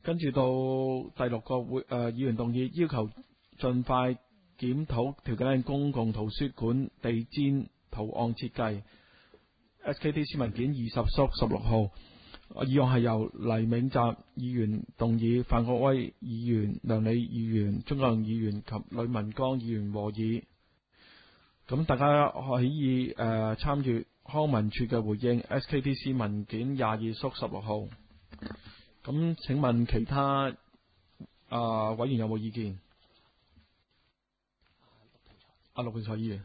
跟住到第6個議員動議要求盡快檢討調景嶺公共圖書館地氈圖案設計。SKDC 文件20/16號。議案係由黎銘澤議員動議，范國威議員、梁理議員、鍾國亮議員及呂文剛議員和議。咁大家可以參與康文署嘅回應。SKDC 文件22/16號。咁請問其他委員有冇意見？陸兆才議員。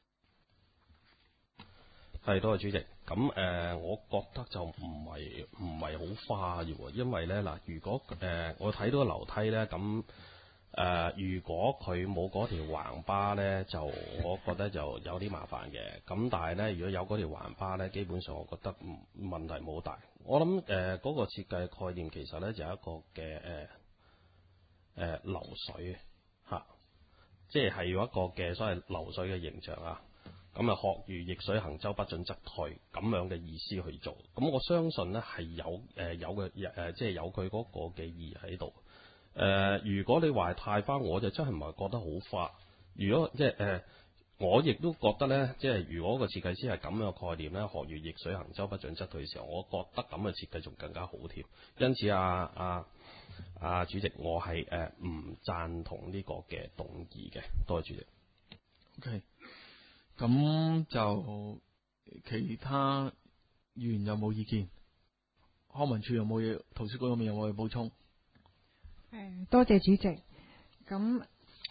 係，多謝主席。咁我覺得就唔係好花嘅喎，因為咧嗱，如果我睇到個樓梯咧，咁如果佢冇嗰條橫巴咧，就我覺得就有啲麻煩嘅。咁但係咧，如果有嗰條橫巴咧，基本上我覺得問題冇大。我諗嗰個設計概念其實咧就係一個嘅流水嚇，即係有一個嘅所謂流水嘅形象啊。咁啊，學如逆水行舟，不進則退咁樣嘅意思去做。咁我相信咧係即係有佢嗰個嘅意義喺度。如果你話太花，我就真係唔係覺得好花。如果即係我亦都覺得咧，即係如果個設計師係咁樣嘅概念咧，學如逆水行舟，不進則退嘅時候，我覺得咁嘅設計仲更加好添。因此主席，我係唔贊同呢個嘅動議嘅。多謝主席。 OK。咁就其他議員有冇意見？康文署有冇嘢？圖書館嗰邊有冇嘢補充？ 多謝主席。咁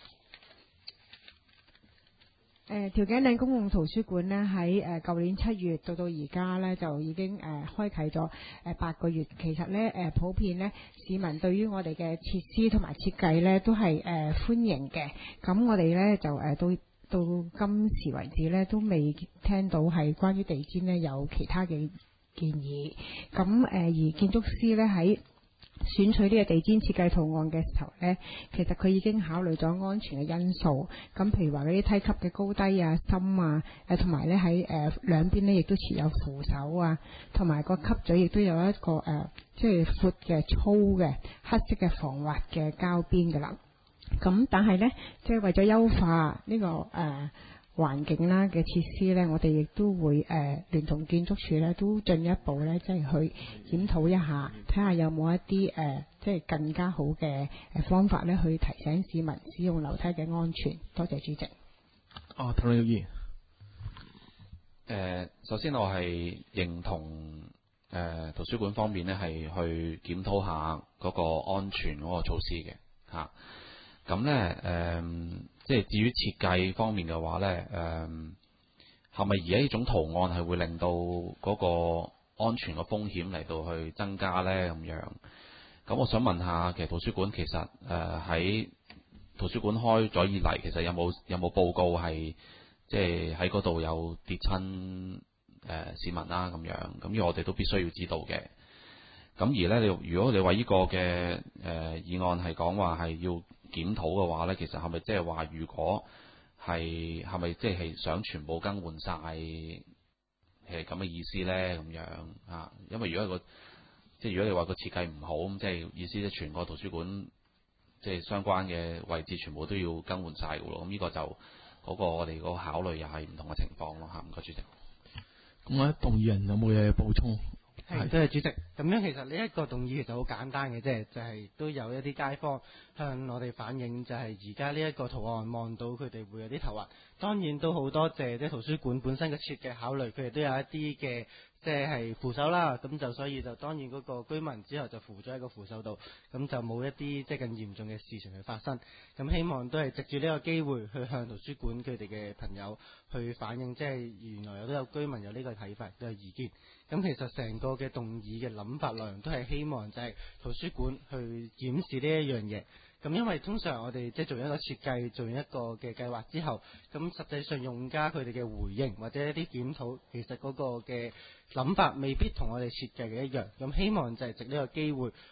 調景嶺公共圖書館呢，喺舊年7月到而家呢，就已經開啟咗8個月。其實呢，普遍呢，市民對於我哋嘅設施同埋設計呢，都係歡迎嘅。咁我哋呢，就到今時為止咧，都未聽到係關於地氈咧有其他嘅建議。咁而建築師咧喺選取呢個地氈設計圖案嘅時候咧，其實佢已經考慮咗安全嘅因素。咁譬如話嗰啲梯級嘅高低啊、深啊，同埋咧喺兩邊咧亦都設有扶手啊，同埋個級嘴亦都有一個即係闊嘅粗嘅黑色嘅防滑嘅膠邊㗎啦。咁但係咧，即係為咗優化呢個環境啦嘅設施咧，我哋亦都會聯同建築署咧，都進一步咧，即係去檢討一下，睇下有冇一啲即係更加好嘅方法咧，去提醒市民使用樓梯嘅安全。多謝主席。 譚耀義。 首先我係認同圖書館方面咧係去檢討下嗰個安全嗰個措施嘅嚇。咁咧即係至於設計方面嘅話咧，係咪而家呢種圖案係會令到嗰個安全嘅風險嚟到去增加咧咁樣？咁我想問下，其實圖書館其實喺圖書館開咗以嚟，其實有冇報告係即係喺嗰度有跌親市民啦咁樣？咁呢個我哋都必須要知道嘅。咁而咧，如果你話呢個嘅議案係講話係要檢討嘅話咧，其實係咪即係話，如果係咪即係想全部更換晒係咁嘅意思咧？咁樣啊？因為如果如果你話個設計唔好，咁即係意思即係全個圖書館即係相關嘅位置全部都要更換晒㗎咯。咁呢個就嗰個我哋嗰個考慮又係唔同嘅情況咯嚇。唔該主席。 咁咧，動議人有冇嘢補充？ 係，多謝主席。咁樣其實呢一個動議其實好簡單嘅啫，就係都有一啲街坊向我哋反映，就係而家呢一個圖案望到佢哋會有啲頭暈。當然都好多謝即係圖書館本身嘅設計考慮，佢哋都有一啲嘅即係扶手啦。咁就所以就當然嗰個居民之後就扶咗喺個扶手度，咁就冇一啲即係更嚴重嘅事情去發生。咁希望都係藉住呢個機會去向圖書館佢哋嘅朋友去反映，即係原來都有居民有呢個睇法，都有意見。咁其實成個嘅動議嘅諗法內容都係希望就係圖書館去檢視呢一樣嘢。咁因為通常我哋即係做一個設計，做完一個嘅計劃之後，咁實際上用家佢哋嘅回應或者一啲檢討，其實嗰個嘅諗法未必同我哋設計嘅一樣。咁希望就係藉呢個機會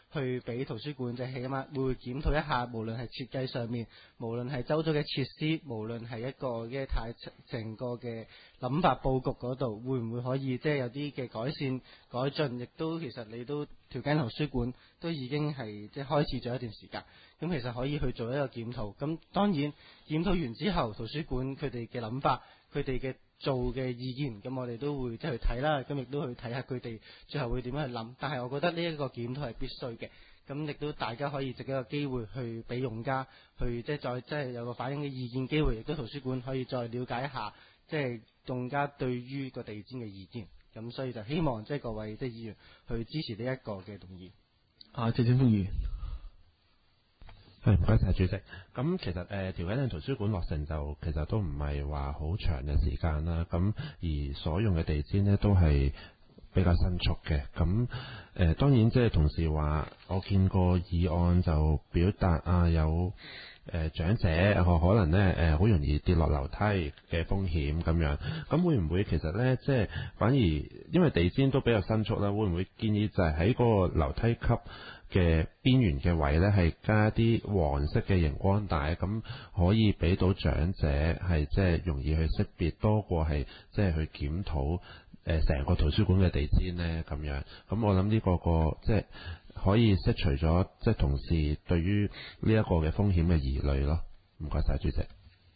去俾圖書館，即係起碼會檢討一下，無論係設計上面，無論係周遭嘅設施，無論係一個嘅成個嘅諗法佈局嗰度，會唔會可以即係有啲嘅改善改進？亦都其實你都條頸圖書館都已經係即係開始咗一段時間，咁其實可以去做一個檢討。咁當然檢討完之後，圖書館佢哋嘅諗法，佢哋嘅做嘅意見，咁我哋都會即係去睇啦，咁亦都去睇下佢哋最後會點樣去諗。但係我覺得呢一個檢討係必須嘅，咁亦都大家可以藉一個機會去俾用家去即係再即係有個反映嘅意見機會，亦都圖書館可以再了解一下即係用家對於個地氈嘅意見。咁所以就希望即係各位即係議員去支持呢一個嘅動議。 謝正鋒議員。 係，唔該晒主席。咁其實調解嶺圖書館落成就其實都唔係話好長嘅時間啦。咁而所用嘅地氈呢都係比較新速嘅。咁當然即係同時話，我見過議案就表達有長者可能呢好容易跌落樓梯嘅風險咁樣。咁會唔會其實呢，即係反而因為地氈都比較新速啦，會唔會建議就係喺嗰個樓梯級嘅邊緣嘅位呢，係加啲黃色嘅熒光帶，咁可以俾到長者係即係容易去識別，多過係即係去檢討成個圖書館嘅地氈呢咁樣。咁我諗呢個即係可以釋除咗即係同事對於呢一個嘅風險嘅疑慮咯。唔該晒主席。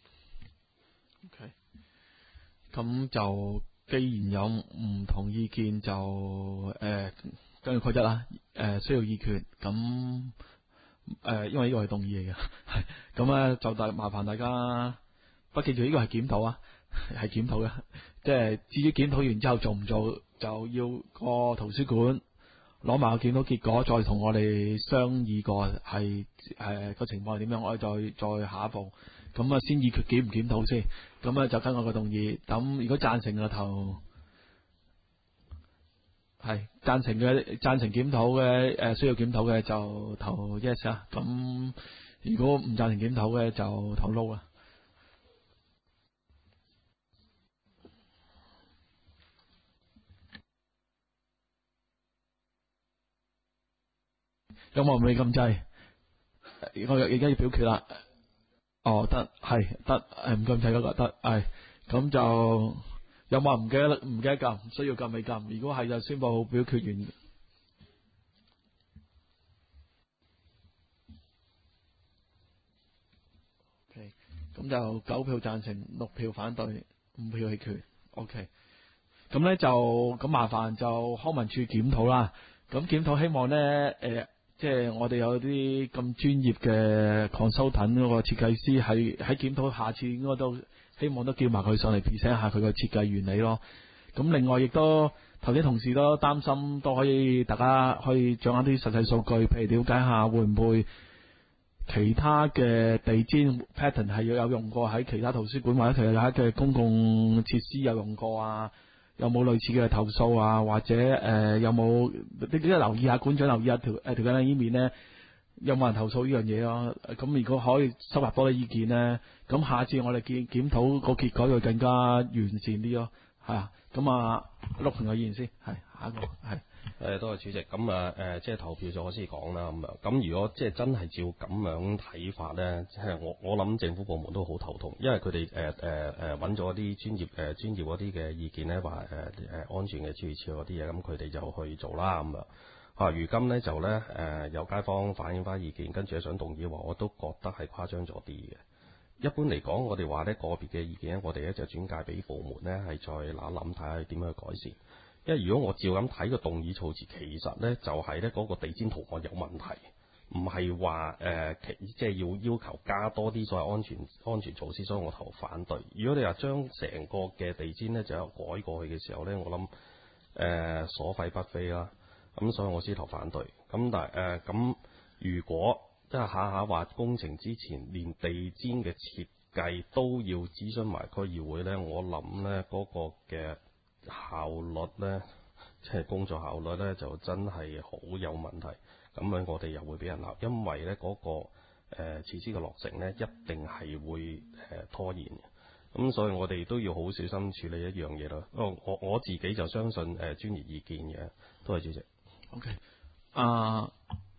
OK， 咁就既然有唔同意見，就根據規則啦，需要議決，咁因為呢個係動議嚟嘅，係咁咧就麻煩大家，不記住呢個係檢討啊，係檢討嘅，即係至於檢討完之後做唔做，就要個圖書館攞埋個檢討結果，再同我哋商議過係個情況係點樣，我哋再下一步，咁先議決檢唔檢討先，咁咧就跟我個動議，咁如果贊成嘅投。係贊成檢討嘅，需要檢討嘅就投 yes 啊。咁如果唔贊成檢討嘅就投 no 啦。有冇人未撳掣？我而家要表決啦。哦，得係得，唔撳掣嗰個得係，咁就。有冇人唔記得撳？需要撳未撳？如果係就宣佈表決完。OK， 咁就9票贊成，6票反對，5票棄權。OK， 咁咧就咁麻煩就康文署檢討啦。咁檢討希望咧即係我哋有啲咁專業嘅 consultant 嗰個設計師喺檢討，下次應該都。希望都叫埋佢上嚟 present 下佢個設計原理咯。咁另外亦都頭先同事都擔心，都可以大家可以掌握啲實際數據，譬如了解下會唔會其他嘅地氈 pattern 係有用過喺其他圖書館或者其他嘅公共設施有用過啊？有冇類似嘅投訴啊？或者有冇你留意下館長留意下條緊呢面呢？有冇人投訴呢樣嘢咯？咁如果可以收集多啲意見呢，咁下次我哋檢討個結果會更加完善啲咯。係啊，咁啊，陸平嘅意見先，係下一個係。 多謝主席。咁即係投票咗我先講啦。咁樣，咁如果即係真係照咁樣睇法呢，即係我諗政府部門都好頭痛，因為佢哋揾咗啲專業嗰啲嘅意見呢，話安全嘅諸如此類嗰啲嘢，咁佢哋就去做啦。咁樣。如今呢，就呢有街坊反映翻意見，跟住想動議話，我都覺得係誇張咗啲嘅。一般嚟講，我哋話呢個別嘅意見呢，我哋呢就轉介俾部門呢，係再諗睇下點樣去改善。因為如果我照咁睇個動議措辭，其實呢就係呢嗰個地氈圖案有問題，唔係話即係要求加多啲所謂安全措施，所以我投反對。如果你話將成個嘅地氈呢就有改過去嘅時候呢，我諗所費不菲啦。咁所以我先投反對。咁但係咁如果即係下下話工程之前連地氈嘅設計都要諮詢埋區議會呢，我諗呢嗰個嘅效率呢，即係工作效率呢，就真係好有問題。咁樣我哋又會俾人鬧，因為呢嗰個設施嘅落成呢，一定係會拖延嘅。咁所以我哋都要好小心處理一樣嘢咯。我自己就相信專業意見嘅，多謝主席。 OK，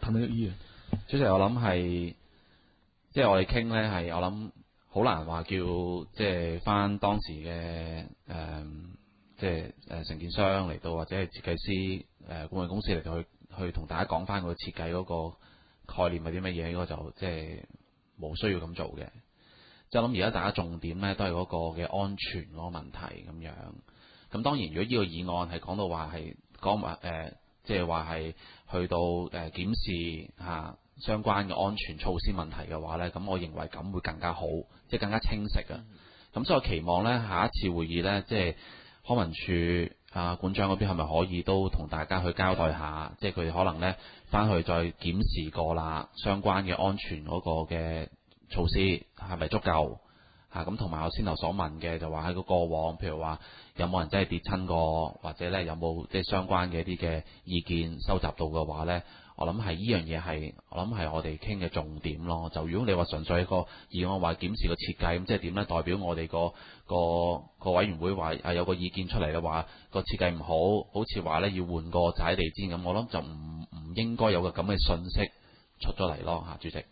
譚永議員， 主席，我諗係即係我哋傾咧，係我諗好難話叫即係翻當時嘅即係承建商嚟到，或者係設計師顧問公司嚟到去同大家講翻個設計嗰個概念係啲乜嘢，應該就即係冇需要咁做嘅。即係我諗而家大家重點咧都係嗰個嘅安全嗰個問題咁樣。咁當然，如果呢個議案係講到話係講話即係話係去到檢視相關嘅安全措施問題嘅話呢，咁我認為咁會更加好，即係更加清晰啊。咁所以我期望呢，下一次會議呢，即係康文署館長嗰邊係咪可以都同大家去交代下，即係佢哋可能呢翻去再檢視過啦，相關嘅安全嗰個嘅措施係咪足夠？咁同埋我先頭所問嘅就話喺個過往，譬如話有冇人真係跌親過，或者呢有冇即係相關嘅一啲嘅意見收集到嘅話呢，我諗係呢樣嘢係我哋傾嘅重點咯。就如果你話純粹一個議案話檢視個設計，咁即係點呢？代表我哋個委員會話有個意見出嚟嘅話，個設計唔好，好似話呢要換個踩地氈咁，我諗就唔應該有個咁嘅信息出咗嚟咯嚇，主席。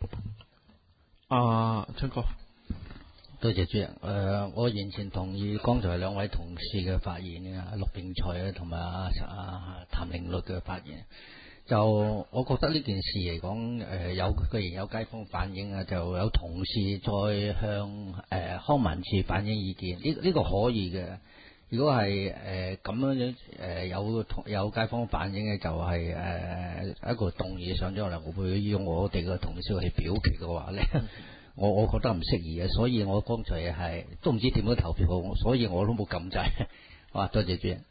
春哥。 多謝主席。我完全同意剛才兩位同事嘅發言嘅，陸炳才同埋譚玲律嘅發言。就我覺得呢件事嚟講，既然有街坊反映啊，就有同事再向康文署反映意見，呢個可以嘅。如果係咁樣有街坊反映嘅，就係一個動議上咗嚟，我會用我哋嘅同事去表決嘅話咧。我覺得唔適宜嘅，所以我剛才係都唔知點樣投票好，所以我都冇撳掣。哇，多謝主席。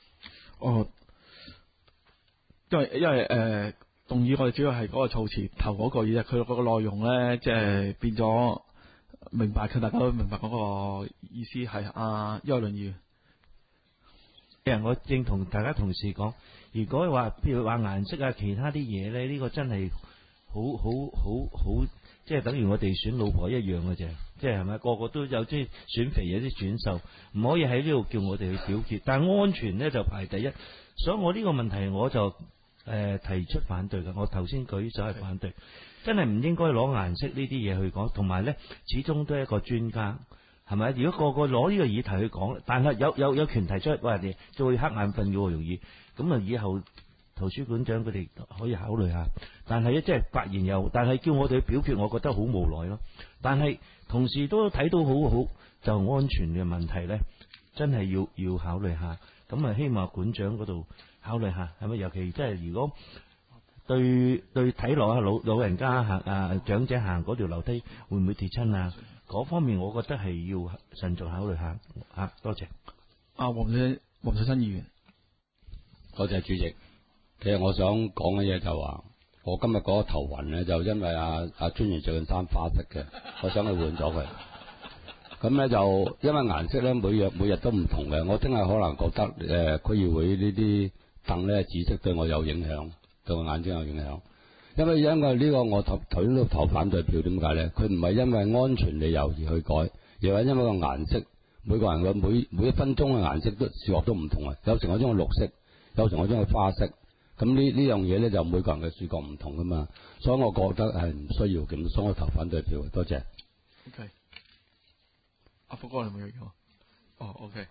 因為動議我哋主要係嗰個措辭頭嗰個嘢，佢嗰個內容咧，即係變咗明白，大家都明白嗰個意思係邱倫議員。 我正同大家同事講，如果話譬如話顏色啊，其他啲嘢咧，呢個真係好。即係等於我哋選老婆一樣嘅啫，即係咪個個都有啲選肥有啲選瘦，唔可以喺呢度叫我哋去表決。但係安全呢就排第一，所以我呢個問題我就提出反對嘅。我頭先舉手係反對，真係唔應該攞顏色呢啲嘢去講。同埋呢，始終都係一個專家，係咪？如果個個攞呢個議題去講，但係有權提出，話人哋就會瞌眼瞓嘅喎，容易咁啊！以後圖書館長佢哋可以考慮下，但係咧即係發言但係叫我哋去表決，我覺得好無奈咯。但係同時都睇到好就安全嘅問題咧，真係要考慮下。咁啊，希望館長嗰度考慮下，係咪？尤其即係如果對睇落老人家長者行嗰條樓梯會唔會跌親啊？嗰方面我覺得係要慎重考慮下。多謝。 黃水新議員。 多謝主席。其實我想講嘅嘢就話，我今日嗰個頭暈咧，就因為專員着件衫花色嘅，我想去換咗佢。咁咧就因為顏色咧每日都唔同嘅，我真係可能覺得區議會呢啲凳咧紫色對我有影響，對我眼睛有影響。因為呢個我投反對票，點解咧？佢唔係因為安全理由而去改，而係因為個顏色，每個人嘅每一分鐘嘅顏色都視覺都唔同啊。有時我將佢綠色，有時我將佢花色。咁呢樣嘢咧就每個人嘅視覺唔同噶嘛，所以我覺得係唔需要咁，所以我投反對票。多謝。 OK。阿福哥你有冇嘢講？OK。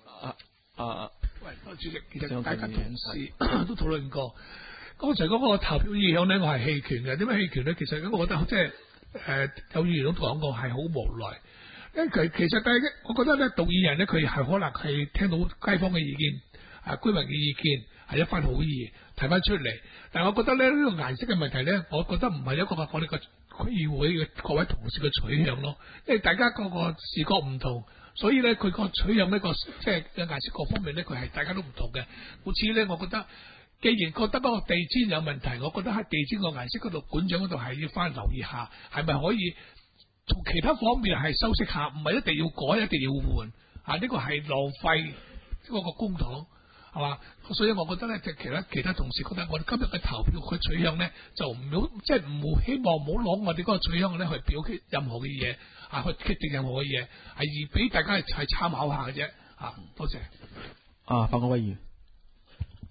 喂，主席，其實大家同事都討論過，剛才嗰個投票意向咧，我係棄權嘅。點解棄權咧？其實我覺得即係有議員都講過係好無奈，因為其實我覺得咧，動議人咧佢係可能係聽到街坊嘅意見、居民嘅意見。係一番好意提翻出嚟，但係我覺得咧呢個顏色嘅問題咧，我覺得唔係一個我哋個區議會嘅各位同事嘅取向咯，因為大家個視覺唔同，所以咧佢個取向呢個即係嘅顏色各方面咧，佢係大家都唔同嘅。故此咧，我覺得既然覺得嗰個地氈有問題，我覺得喺地氈個顏色嗰度，館長嗰度係要翻留意下，係咪可以從其他方面係修飾下，唔係一定要改，一定要換呢個係浪費嗰個公帑。係嘛？所以我覺得咧，其他同事覺得我哋今日嘅投票嘅取向咧，就唔好即係唔好希望唔好攞我哋嗰個取向咧去表決任何嘅嘢去決定任何嘅嘢，係而俾大家係參考下嘅啫。多謝。 范國威議員。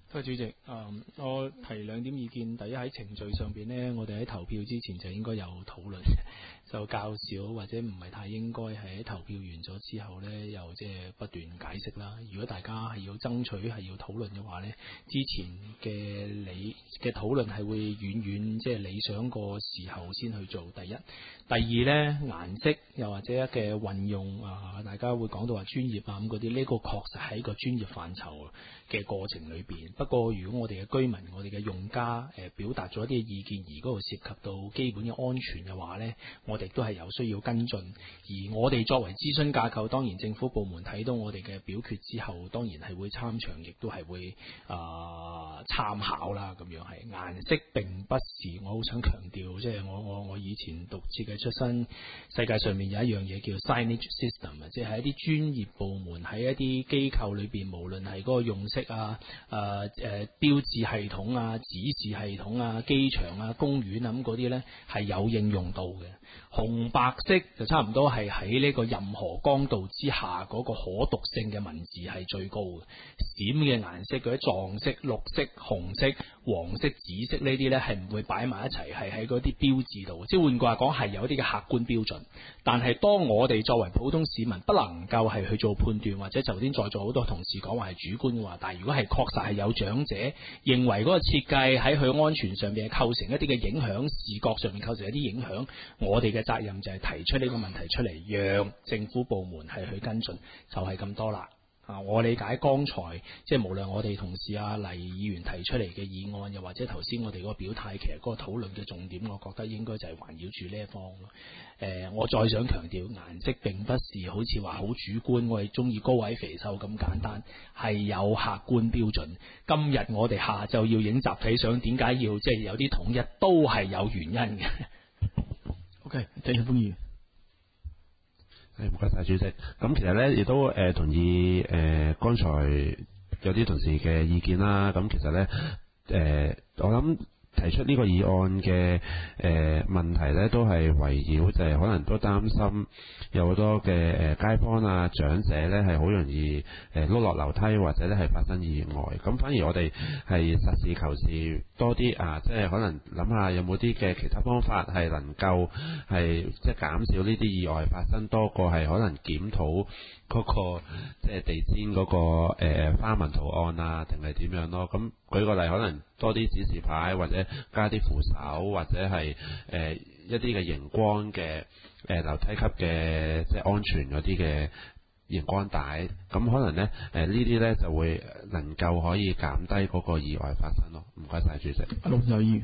多謝主席。我提兩點意見。第一，喺程序上邊呢，我哋喺投票之前就應該有討論，就較少或者唔係太應該係喺投票完咗之後呢，又即係不斷解釋啦。如果大家係要爭取係要討論嘅話呢，之前嘅你嘅討論係會遠遠即係理想過時候先去做。第一，第二呢，顏色又或者嘅運用大家會講到話專業咁嗰啲，呢個確實係一個專業範疇嘅過程裏邊。不過如果我哋嘅居民、我哋嘅用家表達咗一啲意見，而嗰度涉及到基本嘅安全嘅話呢，我哋都係有需要跟進。而我哋作為諮詢架構，當然政府部門睇到我哋嘅表決之後，當然係會參詳，亦都係會參考啦。咁樣係顏色並不是，我好想強調，即係我以前讀設計出身，世界上面有一樣嘢叫 signage system 即係一啲專業部門喺一啲機構裏邊，無論係嗰個用色標誌系統啊、指示系統啊、機場啊、公園啊咁嗰啲呢係有應用到嘅。紅白色就差唔多係喺呢個任何光度之下嗰個可讀性嘅文字係最高嘅。閃嘅顏色嗰啲撞色、綠色、紅色、黃色、紫色呢啲呢係唔會擺埋一齊，係喺嗰啲標誌度。即係換句話講，係有啲嘅客觀標準。但係當我哋作為普通市民不能夠係去做判斷，或者頭先在座好多同事講話係主觀嘅話，但係如果係確實係有長者認為嗰個設計喺佢安全上邊構成一啲嘅影響，視覺上面構成一啲影響，我哋嘅責任就係提出呢個問題出嚟，讓政府部門係去跟進，就係咁多啦。我理解剛才即係無論我哋同事黎議員提出嚟嘅議案，又或者頭先我哋嗰個表態，其實嗰個討論嘅重點，我覺得應該就係環繞住呢一方咯。我再想強調，顏色並不是好似話好主觀，我哋中意高矮肥瘦咁簡單，係有客觀標準。今日我哋下晝要影集體相，點解要即係有啲統一，都係有原因嘅。OK， 鄭曉峰議員。 唔該晒主席。咁其實咧亦都同意剛才有啲同事嘅意見啦。咁其實咧我諗提出呢個議案嘅問題咧，都係圍繞就係可能都擔心有好多嘅街坊啊、長者咧係好容易碌落樓梯，或者咧係發生意外。咁反而我哋係實事求是多啲即係可能諗下有冇啲嘅其他方法係能夠係即係減少呢啲意外發生，多過係可能檢討嗰個即係地氈嗰個花紋圖案啊，定係點樣咯？咁舉個例，可能多啲指示牌，或者加啲扶手，或者係一啲嘅熒光嘅樓梯級嘅即係安全嗰啲嘅熒光帶，咁可能咧呢啲咧就會能夠可以減低嗰個意外發生咯。唔該晒主席。 陸友議員。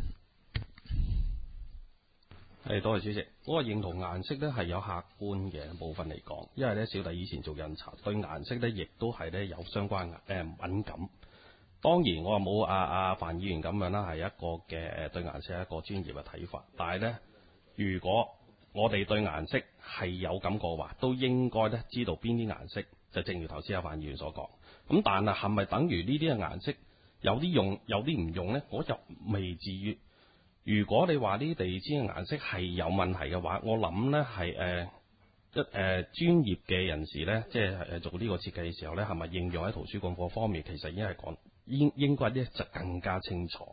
多謝主席。我認同顏色咧係有客觀嘅部分嚟講，因為咧小弟以前做印刷，對顏色咧亦都係咧有相關敏感。當然我冇阿范議員咁樣啦，係一個嘅對顏色係一個專業嘅睇法。但係咧，如果我哋對顏色係有感覺話，都應該咧知道邊啲顏色，就正如頭先阿范議員所講。咁但係係咪等於呢啲嘅顏色有啲用，有啲唔用咧？我就未至於。如果你話呢啲地氈嘅顏色係有問題嘅話，我諗咧係專業嘅人士咧，即係做呢個設計嘅時候咧，係咪應用喺圖書館嗰方面，其實已經係講應該咧就更加清楚。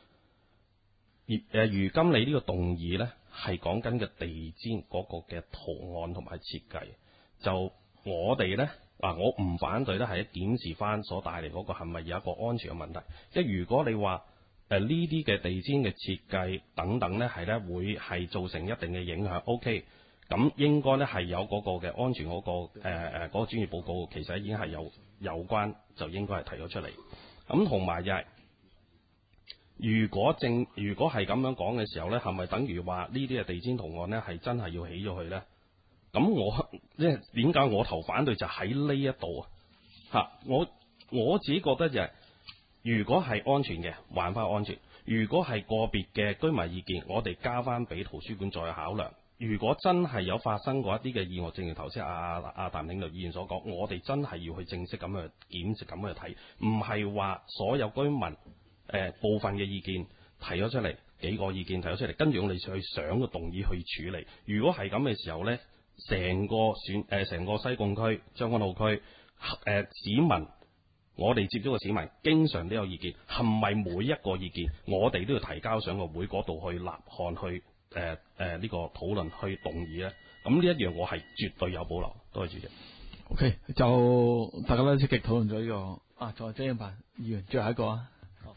而如今你呢個動議咧係講緊嘅地氈嗰個嘅圖案同埋設計，就我哋咧我唔反對咧係檢視翻所帶嚟嗰個係咪有一個安全嘅問題。即係如果你話呢啲嘅地氈嘅設計等等咧係咧會係造成一定嘅影響 ，OK， 咁應該咧係有嗰個嘅安全嗰個嗰個專業報告，其實已經係有關，就應該係提咗出嚟。咁同埋就係，如果係咁樣講嘅時候咧，係咪等於話呢啲嘅地氈圖案咧係真係要起咗去咧？咁我即係點解我投反對就喺呢一度我自己覺得就係，如果係安全嘅，還翻安全；如果係個別嘅居民意見，我哋交翻俾圖書館再考量。如果真係有發生過一啲嘅意外，正如頭先阿譚領導議員所講，我哋真係要去正式咁去檢視、咁去睇，唔係話所有居民部分嘅意見提咗出嚟，幾個意見提咗出嚟，跟住我哋去想個動議去處理。如果係咁嘅時候呢，成個西貢區、將軍澳區市民我哋接觸嘅市民經常都有意見，係咪每一個意見我哋都要提交上個會嗰度去立項去呢個討論去動議咧？咁呢一樣我係絕對有保留。多謝主席。 OK， 就大家都積極討論咗呢個再張英辦議員最後一個啊。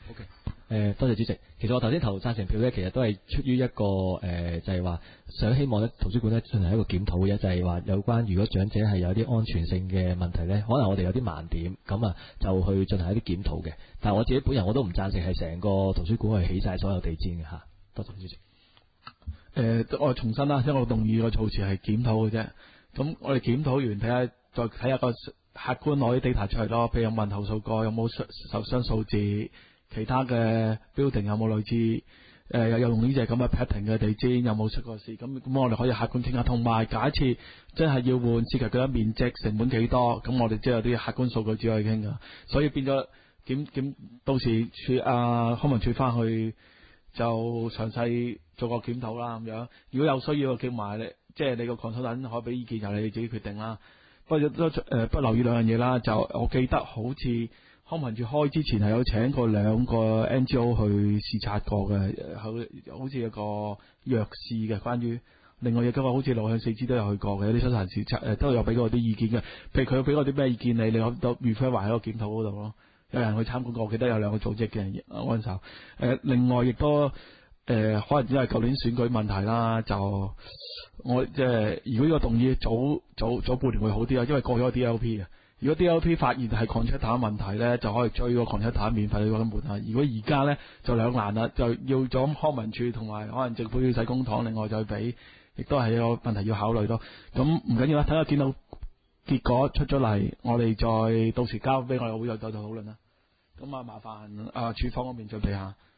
OK。多謝主席。其實我頭先投贊成票咧，其實都係出於一個就係話想希望咧圖書館咧進行一個檢討嘅，就係話有關如果長者係有啲安全性嘅問題咧，可能我哋有啲盲點，咁啊就去進行一啲檢討嘅。但係我自己本人我都唔贊成係成個圖書館去起晒所有地氈嘅嚇。多謝主席。 我重申啦，因為我動議個措辭係檢討嘅啫。咁我哋檢討完再睇下個客觀攞啲 data 出嚟咯，譬如有問投訴過，有冇受傷數字。其他嘅 building 有冇類似有用呢隻咁嘅 pattern 嘅地氈，有冇出過事？咁我哋可以客觀傾下。同埋假設真係要換，涉及幾多面積、成本幾多，咁我哋即係有啲客觀數據只可以傾噶。所以變咗檢到時康文署翻去就詳細做個檢討啦咁樣。如果有需要叫埋你，即係你個 consultant 可以俾意見，由你哋自己決定啦。不過不留意兩樣嘢啦，就我記得好似康文署開之前係有請過2個 NGO 去視察過嘅，好似有個弱視嘅，關於另外亦都話好似路向四肢都有去過嘅，有啲親身視察都有俾過啲意見嘅。譬如佢俾過啲咩意見你可都 refer 埋喺個檢討嗰度咯。有人去參觀過，我記得有2個組織嘅人按手。另外亦都可能因為舊年選舉問題啦，就我即係如果呢個動議早半年會好啲啊，因為過咗 DLP 啊。如果 DLP 發現係 contractor 問題咧，就可以追個 contractor 免費去根本啊。如果而家咧就兩難啦，就要咗康文署同埋可能政府要使公帑，另外再俾，亦都係有問題要考慮咯。咁唔緊要啦，睇下見到結果出咗嚟，我哋再到時交俾我哋會再討論啦。咁麻煩處方嗰邊準備下。